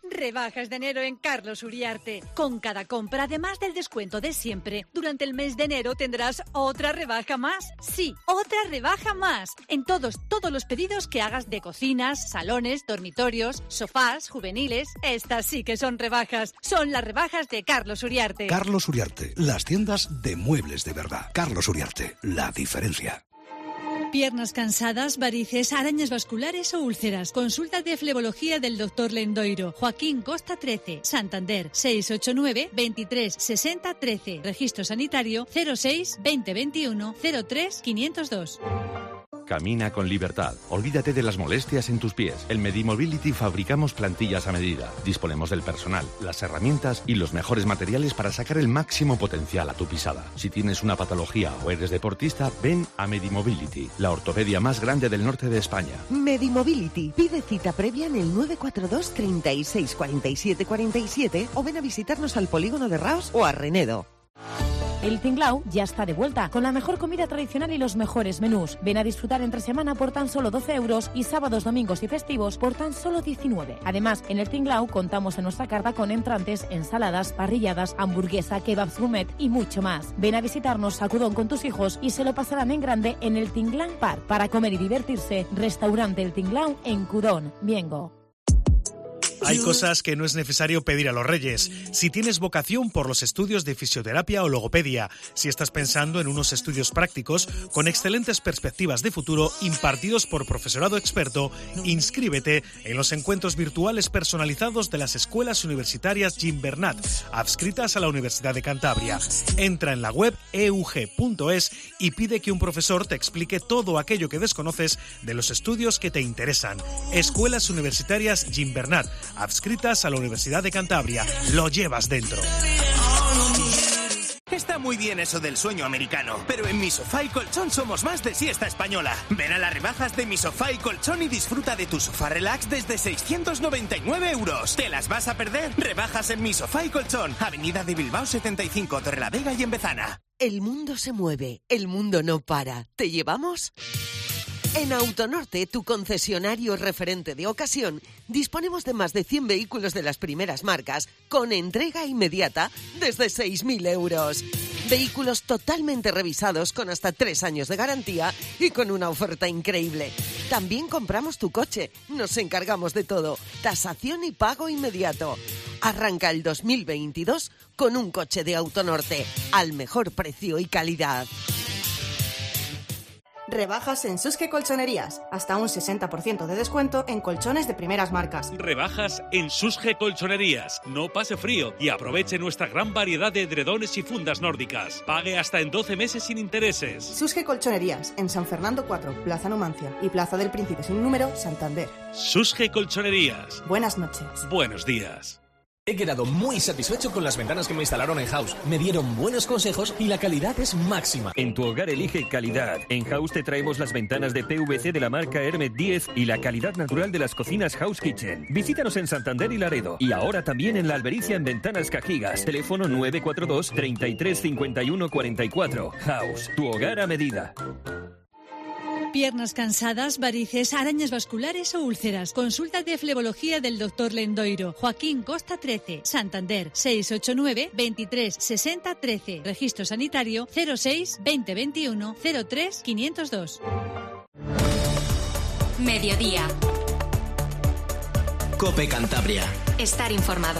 Rebajas de enero en Carlos Uriarte. Con cada compra, además del descuento de siempre, durante el mes de enero tendrás otra rebaja más. Sí, otra rebaja más. En todos los pedidos que hagas de cocinas, salones, dormitorios, sofás, juveniles. Estas sí que son rebajas. Son las rebajas de Carlos Uriarte. Carlos Uriarte, las tiendas de muebles de verdad. Carlos Uriarte, la diferencia. Piernas cansadas, varices, arañas vasculares o úlceras. Consulta de flebología del Dr. Lendoiro. Joaquín Costa 13, Santander, 689 23 60 13. Registro sanitario 06 2021 03 502. Camina con libertad. Olvídate de las molestias en tus pies. En Medimobility fabricamos plantillas a medida. Disponemos del personal, las herramientas y los mejores materiales para sacar el máximo potencial a tu pisada. Si tienes una patología o eres deportista, ven a Medimobility, la ortopedia más grande del norte de España. Medimobility. Pide cita previa en el 942 36 47 47 o ven a visitarnos al polígono de Raos o a Renedo. El Tinglao ya está de vuelta, con la mejor comida tradicional y los mejores menús. Ven a disfrutar entre semana por tan solo 12 euros y sábados, domingos y festivos por tan solo 19. Además, en el Tinglao contamos en nuestra carta con entrantes, ensaladas, parrilladas, hamburguesa, kebabs gourmet y mucho más. Ven a visitarnos, sacudón con tus hijos y se lo pasarán en grande en el Tinglao Park. Para comer y divertirse, Restaurante El Tinglao en Cudón, Miengo. Hay cosas que no es necesario pedir a los Reyes. Si tienes vocación por los estudios de fisioterapia o logopedia, si estás pensando en unos estudios prácticos con excelentes perspectivas de futuro impartidos por profesorado experto, inscríbete en los encuentros virtuales personalizados de las escuelas universitarias Gimbernat, adscritas a la Universidad de Cantabria. Entra en la web eug.es y pide que un profesor te explique todo aquello que desconoces de los estudios que te interesan. Escuelas universitarias Gimbernat, adscritas a la Universidad de Cantabria. Lo llevas dentro. Está muy bien eso del sueño americano, pero en Mi Sofá y Colchón somos más de siesta española. Ven a las rebajas de Mi Sofá y Colchón y disfruta de tu sofá relax desde 699 euros. ¿Te las vas a perder? Rebajas en Mi Sofá y Colchón. Avenida de Bilbao 75, Torrelavega y en Bezana. El mundo se mueve, el mundo no para. ¿Te llevamos? En Autonorte, tu concesionario referente de ocasión, disponemos de más de 100 vehículos de las primeras marcas con entrega inmediata desde 6.000 euros. Vehículos totalmente revisados con hasta 3 años de garantía y con una oferta increíble. También compramos tu coche, nos encargamos de todo, tasación y pago inmediato. Arranca el 2022 con un coche de Autonorte, al mejor precio y calidad. Rebajas en Susque Colchonerías. Hasta un 60% de descuento en colchones de primeras marcas. Rebajas en Susque Colchonerías. No pase frío y aproveche nuestra gran variedad de edredones y fundas nórdicas. Pague hasta en 12 meses sin intereses. Susque Colchonerías, en San Fernando 4, Plaza Numancia y Plaza del Príncipe sin número, Santander. Susque Colchonerías. Buenas noches. Buenos días. He quedado muy satisfecho con las ventanas que me instalaron en House. Me dieron buenos consejos y la calidad es máxima. En tu hogar elige calidad. En House te traemos las ventanas de PVC de la marca Hermet 10 y la calidad natural de las cocinas House Kitchen. Visítanos en Santander y Laredo. Y ahora también en La Albericia en Ventanas Cajigas. Teléfono 942 33 51 44. House, tu hogar a medida. Piernas cansadas, varices, arañas vasculares o úlceras. Consulta de flebología del Dr. Lendoiro. Joaquín Costa 13, Santander, 689 23 60 13. Registro sanitario 06 2021 03 502. Mediodía. COPE Cantabria. Estar informado.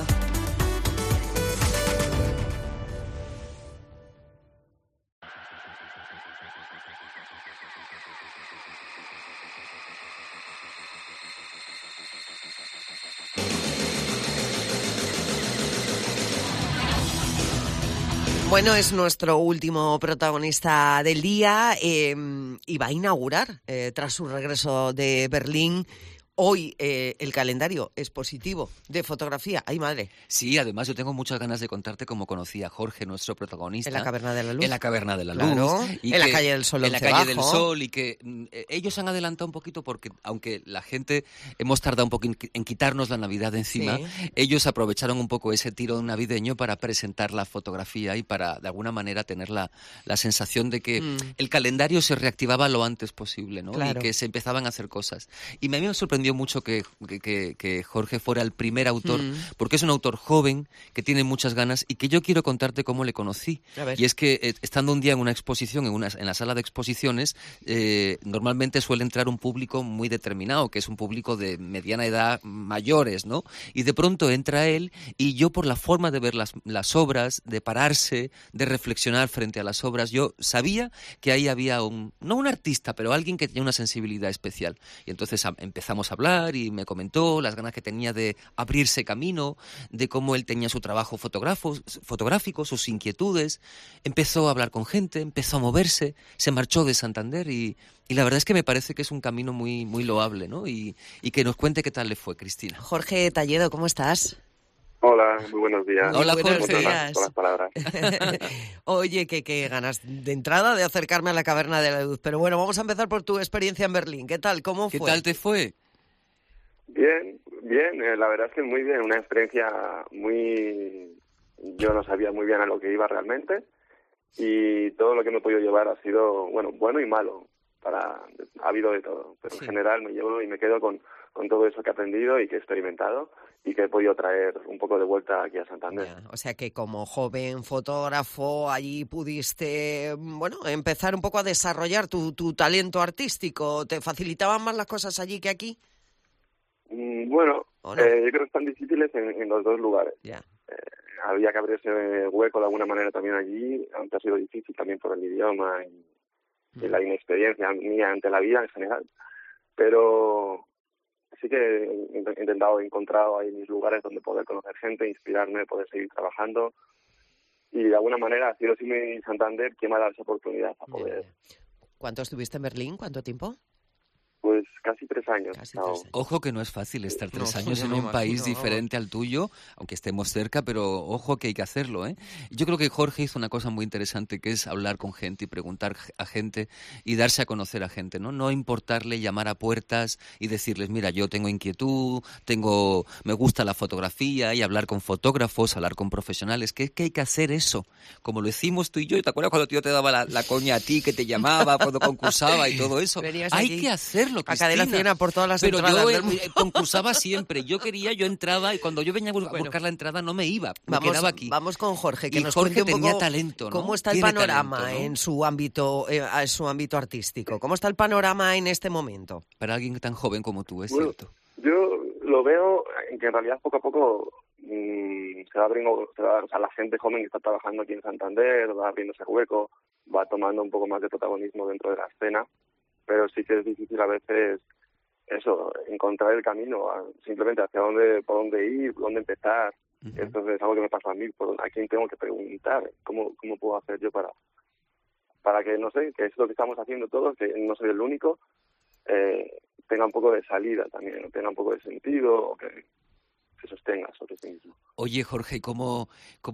Bueno, es nuestro último protagonista del día y va a inaugurar, tras su regreso de Berlín, hoy el calendario expositivo de fotografía. ¡Ay, madre! Sí, además yo tengo muchas ganas de contarte cómo conocí a Jorge, nuestro protagonista. En la Caverna de la Luz. En la Caverna de la Luz. Claro, y en la Calle del Sol. En la Calle del Sol, y que ellos han adelantado un poquito porque, aunque la gente hemos tardado un poco en quitarnos la Navidad de encima, sí, ellos aprovecharon un poco ese tirón navideño para presentar la fotografía y para, de alguna manera, tener la sensación de que el calendario se reactivaba lo antes posible, ¿no? Claro. Y que se empezaban a hacer cosas. Y me había sorprendido sorprendió mucho que Jorge fuera el primer autor, porque es un autor joven, que tiene muchas ganas y que yo quiero contarte cómo le conocí. Y es que estando un día en una exposición, en la sala de exposiciones, normalmente suele entrar un público muy determinado, que es un público de mediana edad, mayores, ¿no? Y de pronto entra él y yo, por la forma de ver las obras, de pararse, de reflexionar frente a las obras, yo sabía que ahí había no un artista, pero alguien que tenía una sensibilidad especial. Y entonces empezamos a hablar y me comentó las ganas que tenía de abrirse camino, de cómo él tenía su trabajo fotográfico, sus inquietudes. Empezó a hablar con gente, empezó a moverse, se marchó de Santander y la verdad es que me parece que es un camino muy, muy loable, ¿no? Y que nos cuente qué tal le fue, Cristina. Jorge Talledo, ¿cómo estás? Hola, muy buenos días. Hola, buenos días. Con las palabras. Oye, qué ganas de entrada de acercarme a la Caverna de la Luz. Pero bueno, vamos a empezar por tu experiencia en Berlín. ¿Qué tal? ¿Cómo fue? ¿Qué tal te fue? Bien. La verdad es que muy bien. Una experiencia yo no sabía muy bien a lo que iba realmente. Y todo lo que me he podido llevar ha sido, bueno y malo. Ha habido de todo. Pero en general me llevo y me quedo con todo eso que he aprendido y que he experimentado y que he podido traer un poco de vuelta aquí a Santander. O sea que como joven fotógrafo allí pudiste, empezar un poco a desarrollar tu talento artístico. ¿Te facilitaban más las cosas allí que aquí? Yo creo que están difíciles en los dos lugares. Había que abrirse hueco de alguna manera también allí, aunque ha sido difícil también por el idioma y la inexperiencia mía ante la vida en general. Pero sí que he encontrado ahí mis lugares donde poder conocer gente, inspirarme, poder seguir trabajando. Y de alguna manera ha sido así mi Santander quien me ha dado esa oportunidad para poder. ¿Cuánto estuviste en Berlín? ¿Cuánto tiempo? Pues casi 3 años. Ojo que no es fácil estar 3 años en un país diferente al tuyo, aunque estemos cerca, pero ojo que hay que hacerlo, ¿eh? Yo creo que Jorge hizo una cosa muy interesante, que es hablar con gente y preguntar a gente y darse a conocer a gente, ¿no? No importarle llamar a puertas y decirles, mira, yo tengo inquietud, me gusta la fotografía, y hablar con fotógrafos, hablar con profesionales, que hay que hacer eso, como lo hicimos tú y yo. ¿Te acuerdas cuando yo te daba la coña a ti, que te llamaba cuando concursaba y todo eso? Hay que hacerlo, Cristina. Acá de la cena por todas las pero entradas yo concursaba siempre. Yo entraba y cuando yo venía a buscar la entrada no me iba, me quedaba aquí. Vamos con Jorge, que y nos Jorge cuente un tenía poco talento, ¿no? cómo está el panorama en su ámbito artístico. ¿Cómo está el panorama en este momento? Para alguien tan joven como tú, es cierto. Yo lo veo que en realidad poco a poco se va abriendo, la gente joven que está trabajando aquí en Santander va abriendo ese hueco, va tomando un poco más de protagonismo dentro de la escena. Pero sí que es difícil a veces encontrar el camino, simplemente por dónde ir, por dónde empezar. Entonces es algo que me pasa a mí, a quién tengo que preguntar, cómo puedo hacer yo para que, no sé, que es lo que estamos haciendo todos, que no soy el único, tenga un poco de salida también, tenga un poco de sentido, o que se sostenga sobre sí mismo. Oye, Jorge, ¿cómo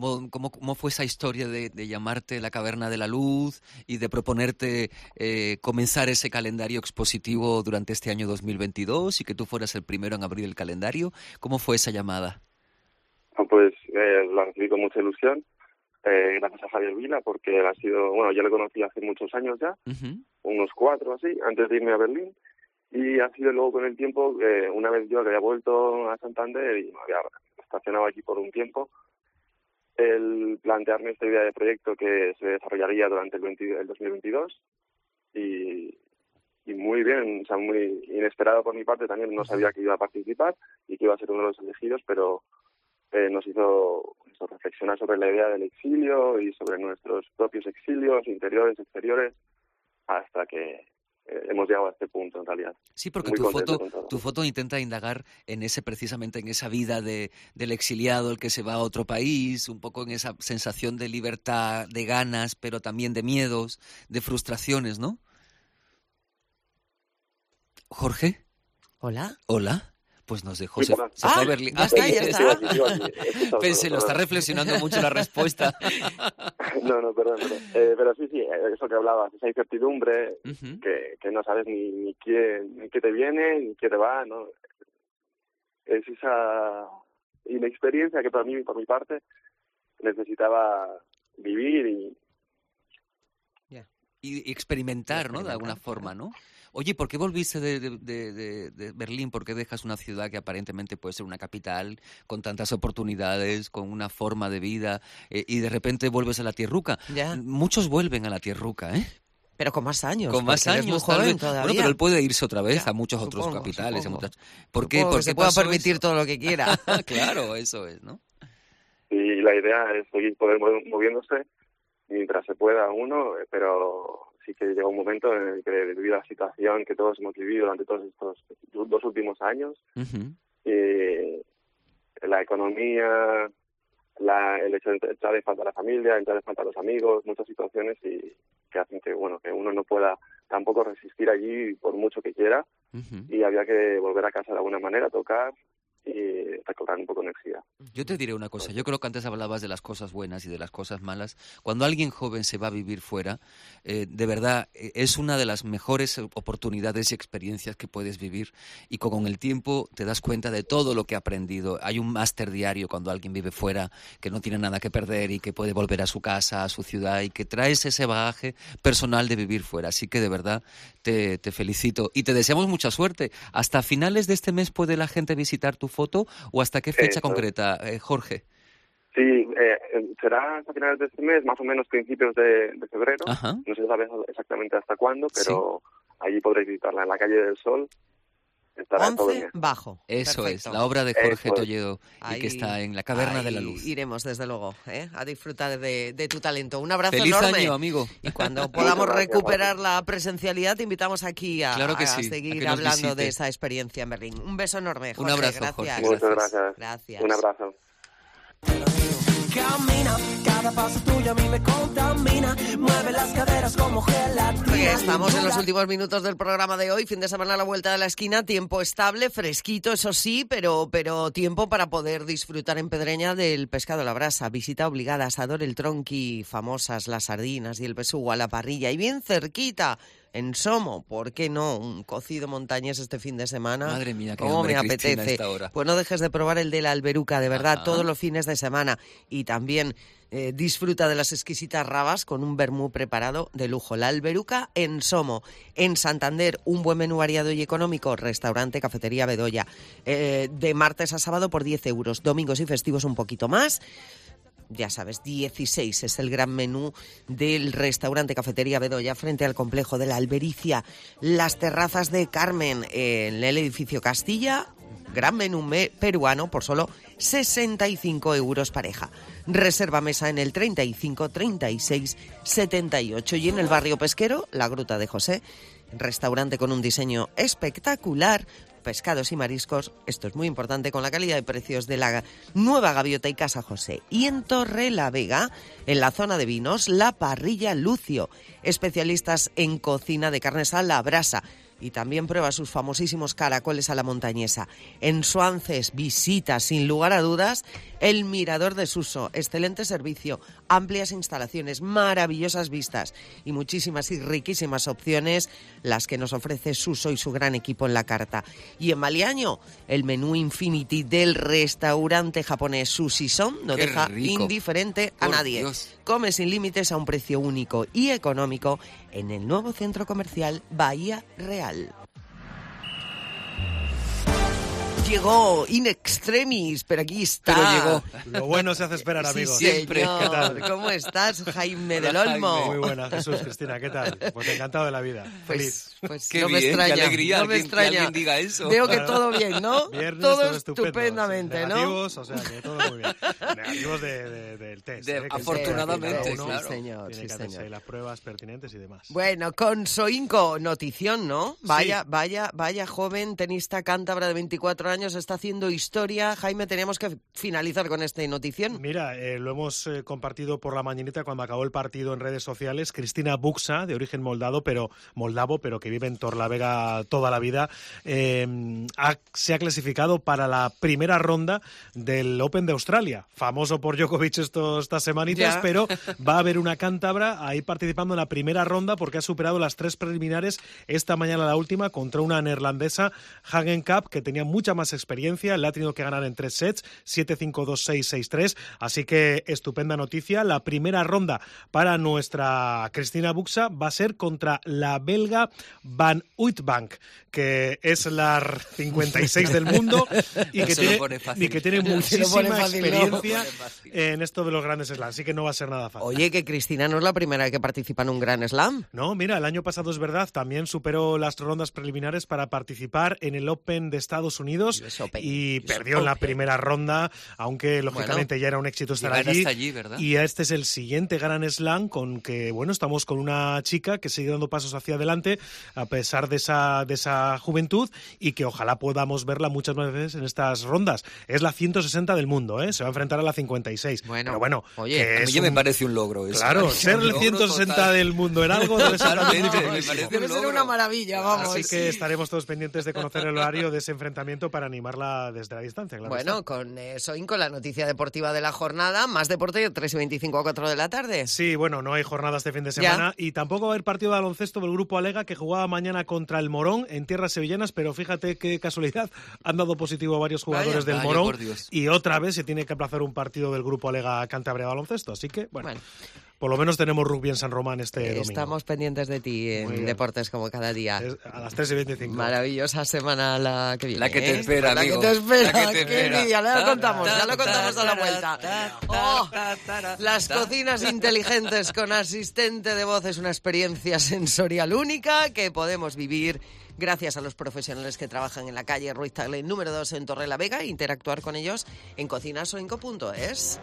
fue esa historia de llamarte La Caverna de la Luz y de proponerte comenzar ese calendario expositivo durante este año 2022 y que tú fueras el primero en abrir el calendario? ¿Cómo fue esa llamada? Pues la recibí con mucha ilusión, gracias a Javier Vila, porque él ha sido, yo le conocí hace muchos años ya, unos 4 así, antes de irme a Berlín. Y ha sido luego con el tiempo, una vez yo que había vuelto a Santander y me había estacionado aquí por un tiempo, el plantearme esta idea de proyecto que se desarrollaría durante el 2022 y muy bien, muy inesperado por mi parte también. No sabía que iba a participar y que iba a ser uno de los elegidos, pero nos hizo reflexionar sobre la idea del exilio y sobre nuestros propios exilios, interiores, exteriores, hasta que hemos llegado a este punto en realidad. Sí, porque tu foto intenta indagar precisamente en esa vida del exiliado, el que se va a otro país, un poco en esa sensación de libertad, de ganas, pero también de miedos, de frustraciones, ¿no? Jorge. Hola. Pues nos dejó, se fue a Berlín. Ya está. Pensé, lo está reflexionando mucho la respuesta. No, perdón. Pero sí, eso que hablabas, esa incertidumbre, que no sabes ni qué te viene, ni qué te va, ¿no? Es esa inexperiencia que por mi parte, necesitaba vivir y experimentar, ¿no? De alguna forma, ¿no? Oye, ¿por qué volviste de Berlín? ¿Por qué dejas una ciudad que aparentemente puede ser una capital, con tantas oportunidades, con una forma de vida, y de repente vuelves a la tierruca? Ya. Muchos vuelven a la tierruca, ¿eh? Pero con más años. Con más años, muy joven todavía. Bueno, pero él puede irse otra vez Ya, a muchos otros capitales. Supongo. ¿Por qué? Supongo que se pueda permitir todo lo que quiera. Claro, eso es, ¿no? Y la idea es seguir poder moviéndose mientras se pueda uno, pero sí que llega un momento en el que debido a la situación que todos hemos vivido durante todos estos 2 últimos años, la economía, el hecho de echar en falta a la familia, echar en falta a los amigos, muchas situaciones y que hacen que uno no pueda tampoco resistir allí por mucho que quiera, y había que volver a casa de alguna manera, tocar y recobrar un poco de energía. Yo te diré una cosa, yo creo que antes hablabas de las cosas buenas y de las cosas malas. Cuando alguien joven se va a vivir fuera, de verdad, es una de las mejores oportunidades y experiencias que puedes vivir, y con el tiempo te das cuenta de todo lo que ha aprendido. Hay un máster diario cuando alguien vive fuera, que no tiene nada que perder y que puede volver a su casa, a su ciudad, y que traes ese bagaje personal de vivir fuera. Así que de verdad te felicito y te deseamos mucha suerte. ¿Hasta finales de este mes puede la gente visitar tu foto o hasta qué fecha concreta, Jorge? Sí, será hasta finales de este mes, más o menos principios de febrero. Ajá. No se sabe exactamente hasta cuándo, pero allí podréis visitarla en la Calle del Sol. Estará todo bien. Bajo. Eso Perfecto. es, la obra de Jorge Eso es. Tolledo, y que está en la Caverna de la Luz. Iremos, desde luego, a disfrutar de tu talento. Un abrazo Feliz enorme. año, amigo. Y cuando podamos recuperar la presencialidad, te invitamos aquí a, Claro que sí, seguir a que nos hablando de visite. esa experiencia en Berlín. Un beso enorme, Jorge. Un abrazo, gracias. Jorge. Muchas gracias. Gracias. Un abrazo. Camina, cada paso tuyo a mí me contamina, mueve las caderas como gelatina. Porque estamos en los últimos minutos del programa de hoy, fin de semana a la vuelta de la esquina, tiempo estable, fresquito, eso sí, pero tiempo para poder disfrutar en Pedreña del pescado a la brasa, visita obligada, asador El Tronqui, famosas las sardinas y el besugo a la parrilla, y bien cerquita, en Somo, ¿por qué no? Un cocido montañés este fin de semana. Madre mía, qué ¿Cómo hambre, me Cristina, apetece? a esta hora. Pues no dejes de probar el de la Alberuca, de verdad, Ajá. todos los fines de semana. Y también disfruta de las exquisitas rabas con un vermú preparado de lujo. La Alberuca en Somo. En Santander, un buen menú variado y económico. Restaurante, cafetería Bedoya. De martes a sábado por 10 euros. Domingos y festivos un poquito más. Ya sabes, 16 es el gran menú del restaurante Cafetería Bedoya frente al complejo de la Albericia. Las terrazas de Carmen en el edificio Castilla, gran menú peruano por solo 65 euros pareja. Reserva mesa en el 35 36 78. Y en el barrio pesquero, la Gruta de José, restaurante con un diseño espectacular, pescados y mariscos, esto es muy importante, con la calidad de precios de la Nueva Gaviota y Casa José. Y en Torrelavega, en la zona de vinos, la Parrilla Lucio, especialistas en cocina de carnes a la brasa. Y también prueba sus famosísimos caracoles a la montañesa. En Suances, visita sin lugar a dudas el Mirador de Suso. Excelente servicio, amplias instalaciones, maravillosas vistas y muchísimas y riquísimas opciones las que nos ofrece Suso y su gran equipo en la carta. Y en Maliaño, el menú Infinity del restaurante japonés Sushi Son no Qué deja rico. indiferente a Por nadie. Dios. Come sin límites a un precio único y económico en el nuevo centro comercial Bahía Real. Llegó in extremis, pero aquí está. Pero llegó. Lo bueno se hace esperar, amigos. Sí, Siempre. señor. ¿Qué tal? ¿Cómo estás, Jaime Hola, del Olmo? Jaime. Muy buena, Jesús, Cristina, ¿qué tal? Pues encantado de la vida. Feliz. Pues Qué no me bien, qué extraña, alegría no me que extraña. alguien diga eso. Veo que todo bien, ¿no? Viernes, todo estupendo. estupendamente, Sí, ¿no? negativos, o sea, que todo muy bien. Negativos del test. De- que afortunadamente, cada uno claro. señor, Tiene sí, que hacerse señor. las pruebas pertinentes y demás. Bueno, con Soinco, notición, ¿no? Vaya joven tenista cántabra de 24 años, está haciendo historia. Jaime, teníamos que finalizar con esta notición. Mira, lo hemos compartido por la mañanita cuando acabó el partido en redes sociales. Cristina Buxa, de origen moldavo, pero que vive en Torrelavega toda la vida, se ha clasificado para la primera ronda del Open de Australia. Famoso por Djokovic estas semanitas, Ya. pero va a haber una cántabra ahí participando en la primera ronda porque ha superado las 3 preliminares esta mañana, la última, contra una neerlandesa, Hagen Cup, que tenía mucha más más experiencia, le ha tenido que ganar en 3 sets, 7-5, 2-6, 6-3, así que estupenda noticia. La primera ronda para nuestra Cristina Buxa va a ser contra la belga Van Uytvanck, que es la 56 del mundo y que tiene muchísima experiencia en esto de los grandes slams, así que no va a ser nada fácil. Oye, que Cristina no es la primera vez que participa en un gran slam. No, mira, el año pasado es verdad, también superó las rondas preliminares para participar en el Open de Estados Unidos y perdió en la primera ronda, aunque lógicamente ya era un éxito estar allí, ¿verdad? Y este es el siguiente gran slam con que, bueno, estamos con una chica que sigue dando pasos hacia adelante a pesar de esa juventud y que ojalá podamos verla muchas más veces en estas rondas. Es la 160 del mundo, ¿eh? Se va a enfrentar a la 56. Bueno, pero bueno, oye, a mí ya me parece un logro eso. Claro, ser el 160 total del mundo en algo debe ser una maravilla, vamos. Así que estaremos todos pendientes de conocer el horario de ese enfrentamiento para animarla desde la distancia. Claro. Bueno, con eso, con la noticia deportiva de la jornada, más deporte 3:25 a 4 de la tarde. Sí, bueno, no hay jornada este fin de semana y tampoco va a haber partido de baloncesto del Grupo Alega que jugaba mañana contra el Morón en tierras sevillanas, pero fíjate qué casualidad, han dado positivo a varios jugadores del Morón y otra vez se tiene que aplazar un partido del Grupo Alega Cantabria Baloncesto, así que bueno. Por lo menos tenemos rugby en San Román este domingo. Estamos pendientes de ti en deportes como cada día. A las 3:25. Maravillosa semana la que viene. La que te espera, amigo. La que te espera. Qué envidia, ya lo contamos a la vuelta. Las cocinas inteligentes con asistente de voz es una experiencia sensorial única que podemos vivir gracias a los profesionales que trabajan en la calle Ruiz Tagle número 2 en Torrelavega e interactuar con ellos en cocinasoinco.es.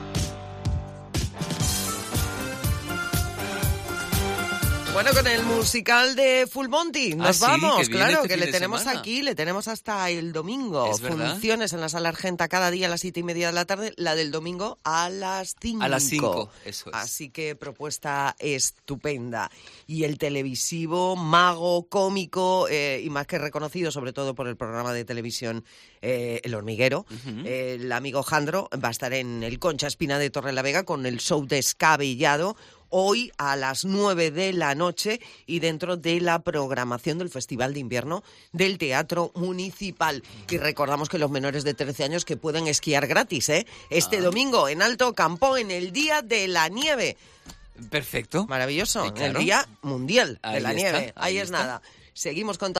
Bueno, con el musical de Full Monty nos vamos, claro, que le tenemos aquí, le tenemos hasta el domingo. Funciones en la Sala Argenta cada día a las 7:30 de la tarde, la del domingo a las 5. A las 5, eso es. Así que propuesta estupenda. Y el televisivo, mago, cómico y más que reconocido, sobre todo por el programa de televisión El Hormiguero, el amigo Jandro va a estar en el Concha Espina de Torrelavega con el show Descabellado, hoy a las 9 de la noche y dentro de la programación del Festival de Invierno del Teatro Municipal. Y recordamos que los menores de 13 años que pueden esquiar gratis, este domingo en Alto Campo en el Día de la Nieve. Perfecto. Maravilloso, claro. El Día Mundial de la Nieve. Ahí es nada. Seguimos contando.